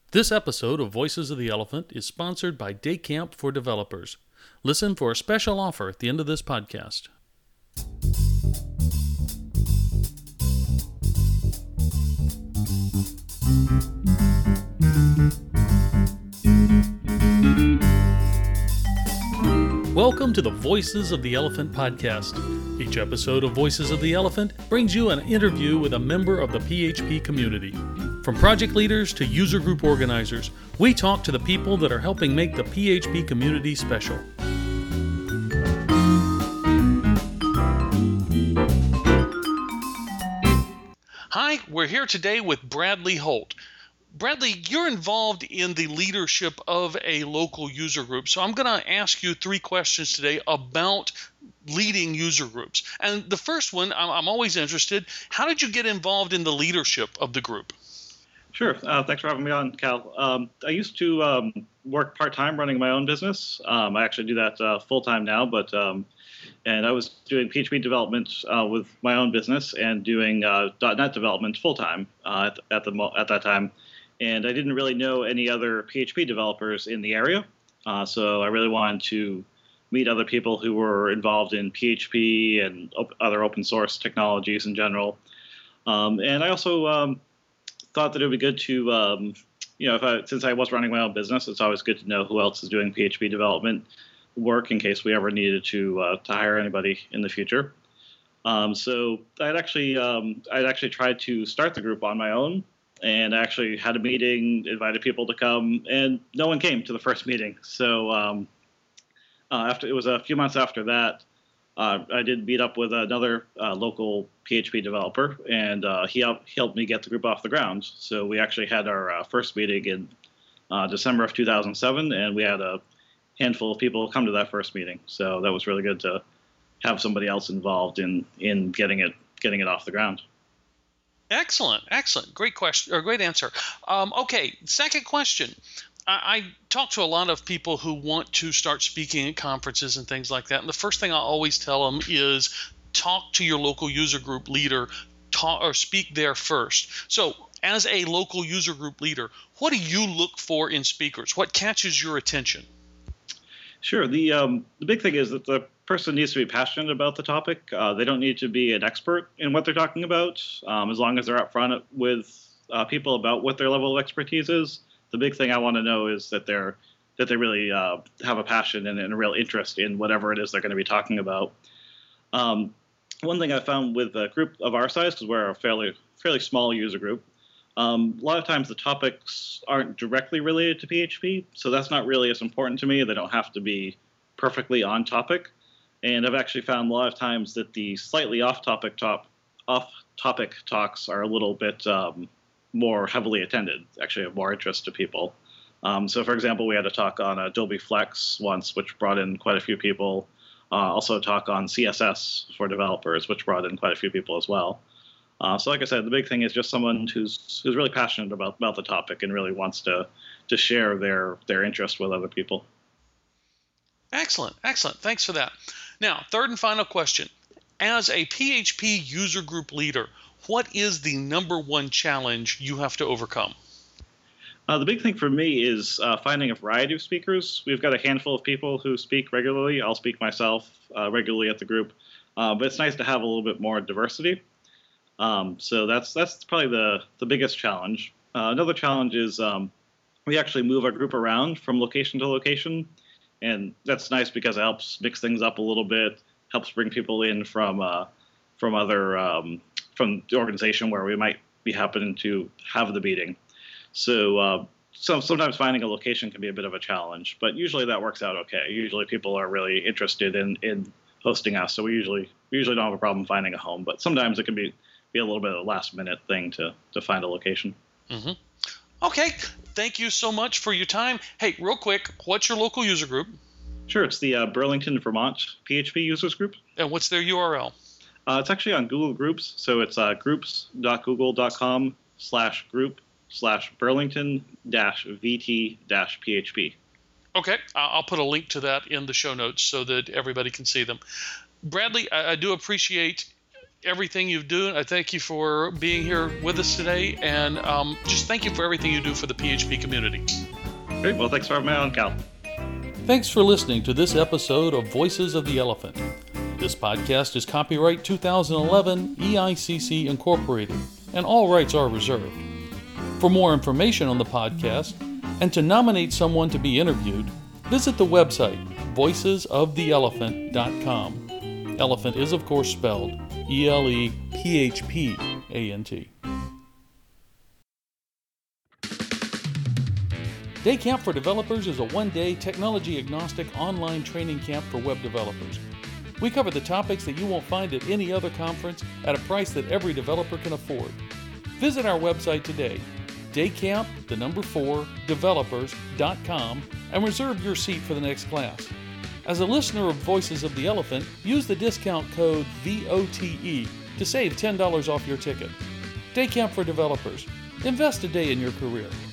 This episode of Voices of the Elephant is sponsored by Day Camp for Developers. Listen for a special offer at the end of this podcast. Welcome to the Voices of the Elephant podcast. Each episode of Voices of the Elephant brings you an interview with a member of the PHP community. From project leaders to user group organizers, we talk to the people that are helping make the PHP community special. Hi, we're here today with Bradley Holt. Bradley, you're involved in the leadership of a local user group, so I'm going to ask you three questions today about leading user groups. And the first one, I'm always interested, how did you get involved in the leadership of the group? Sure. Thanks for having me on, Cal. I used to work part-time running my own business. I actually do that full-time now, and I was doing PHP development with my own business and doing .NET development full-time at that time. And I didn't really know any other PHP developers in the area, so I really wanted to meet other people who were involved in PHP and other open source technologies in general. And I also thought that it would be good to, since I was running my own business, it's always good to know who else is doing PHP development work in case we ever needed to hire anybody in the future. So I'd actually tried to start the group on my own. And I actually had a meeting, invited people to come, and no one came to the first meeting. So it was a few months after that, I did meet up with another local PHP developer, and he helped me get the group off the ground. So we actually had our first meeting in December of 2007, and we had a handful of people come to that first meeting. So that was really good to have somebody else involved in getting it off the ground. Excellent. Great question, or great answer. Okay, second question. I talk to a lot of people who want to start speaking at conferences and things like that. And the first thing I always tell them is talk to your local user group leader, speak there first. So as a local user group leader, what do you look for in speakers? What catches your attention? Sure. The big thing is that the person needs to be passionate about the topic. They don't need to be an expert in what they're talking about, as long as they're upfront with people about what their level of expertise is. The big thing I want to know is that they really have a passion and a real interest in whatever it is they're going to be talking about. One thing I found with a group of our size, because we're a fairly small user group, a lot of times the topics aren't directly related to PHP, so that's not really as important to me. They don't have to be perfectly on topic. And I've actually found a lot of times that the slightly off-topic talks are a little bit more heavily attended, actually of more interest to people. So, for example, we had a talk on Adobe Flex once, which brought in quite a few people. Also a talk on CSS for developers, which brought in quite a few people as well. So like I said, the big thing is just someone who's really passionate about the topic and really wants to share their interest with other people. Excellent. Thanks for that. Now, third and final question. As a PHP user group leader, what is the number one challenge you have to overcome? The big thing for me is finding a variety of speakers. We've got a handful of people who speak regularly. I'll speak myself regularly at the group. But it's nice to have a little bit more diversity. So that's probably the biggest challenge. Another challenge is we actually move our group around from location to location. And that's nice because it helps mix things up a little bit, helps bring people in from from the organization where we might be happening to have the meeting. So sometimes finding a location can be a bit of a challenge, but usually that works out okay. Usually people are really interested in hosting us, so we usually don't have a problem finding a home. But sometimes it can be a little bit of a last minute thing to find a location. Mm-hmm. Okay, thank you so much for your time. Hey, real quick, what's your local user group? Sure, it's the Burlington, Vermont PHP users group. And what's their URL? It's actually on Google Groups, so it's groups.google.com/group/Burlington-VT-PHP. Okay, I'll put a link to that in the show notes so that everybody can see them. Bradley, I do appreciate everything you do. I thank you for being here with us today, and just thank you for everything you do for the PHP community. Great. Well, thanks for having me on, Cal. Thanks for listening to this episode of Voices of the Elephant. This podcast is copyright 2011 EICC Incorporated, and all rights are reserved. For more information on the podcast and to nominate someone to be interviewed, visit the website voicesoftheelephant.com. Elephant is, of course, spelled ELEPHPANT. Day Camp for Developers is a one-day technology-agnostic online training camp for web developers. We cover the topics that you won't find at any other conference at a price that every developer can afford. Visit our website today, daycamp4developers.com, and reserve your seat for the next class. As a listener of Voices of the Elephant, use the discount code VOTE to save $10 off your ticket. Day Camp for Developers. Invest a day in your career.